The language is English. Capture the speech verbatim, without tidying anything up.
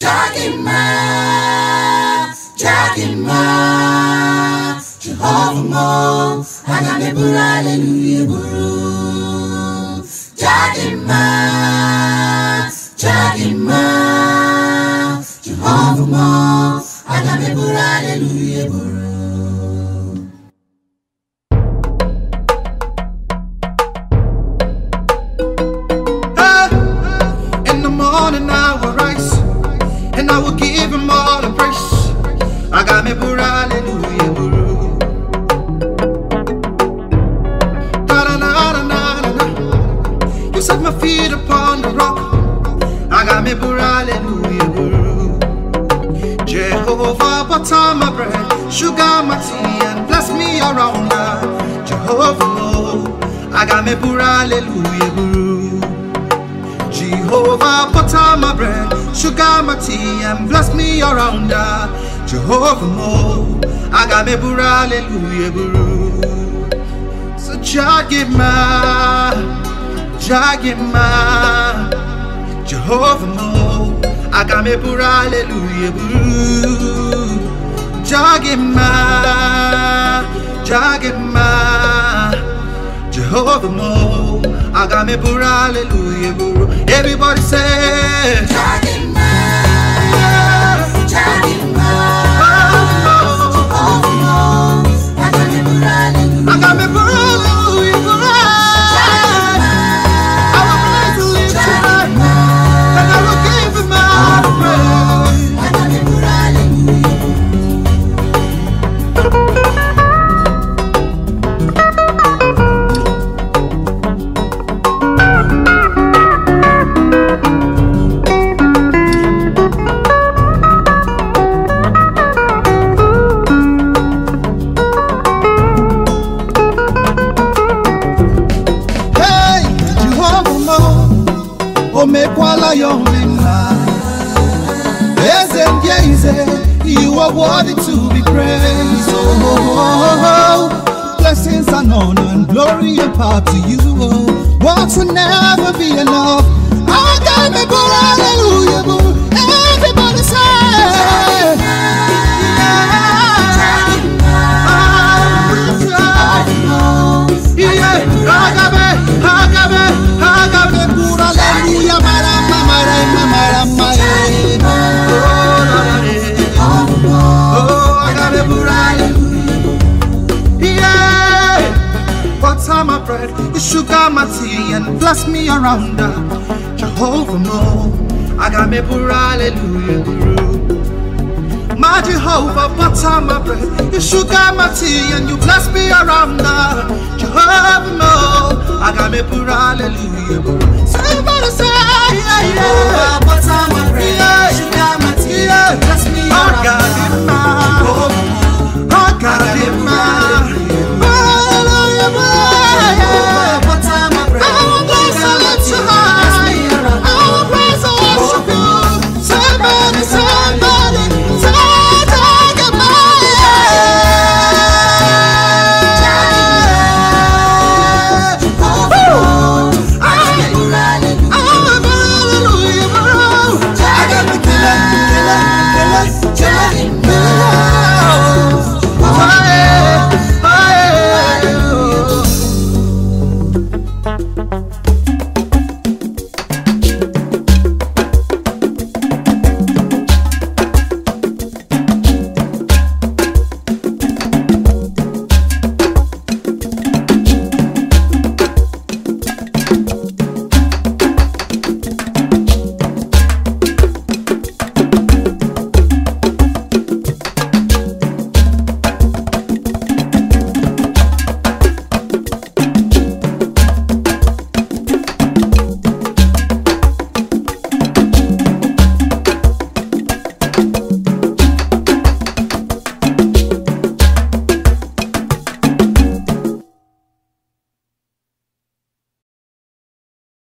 Jagima, Jagima, Jehovah Mo, Agame Buru, Hallelujah Buru. Jagima, Jagima, Jehovah Mo, Agame Buru, Hallelujah Buru. And I will give him all the praise. I got me buru, hallelujah, buru. Da da da da da da. You set my feet upon the rock. I got me buru, hallelujah, buru. Jehovah, butter my bread, sugar my tea, and bless me around her. Jehovah, oh, I got me buru, hallelujah, buru. Jehovah, butter my bread, sugar my tea, and bless me around her. Jehovah Mo, I got me buru, hallelujah buru. So Jagima, Jagima, Jehovah Mo, I got me buru, hallelujah buru. Jagima, Jagima, Jehovah Mo, I got me buru, hallelujah buru. Everybody say Jagima, Jagima, Jehovah Mo, I got me buru, hallelujah. I got me buru, hallelujah buru. I will bless you, live tonight, and I will give him all the praise. I got me buru, hallelujah. Omekwala yomina, you are worthy to be praised. Oh, oh, oh, blessings and honor and glory and power to you. Oh, words will never be enough. I got me buru, hallelujah buru. Everybody say, my bread, you sugar my tea, and bless me around her. Jehovah Mo, I got me buru, hallelujah buru. My Jehovah, butter my bread, you sugar my tea, and you bless me around her. Jehovah Mo, I got me buru, hallelujah buru. Somebody say, yeah, yeah.